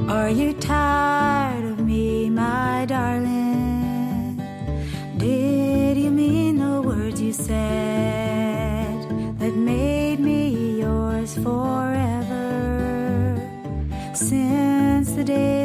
Are you tired of me, my darling? Did you mean the words you said that made me yours forever? Since the day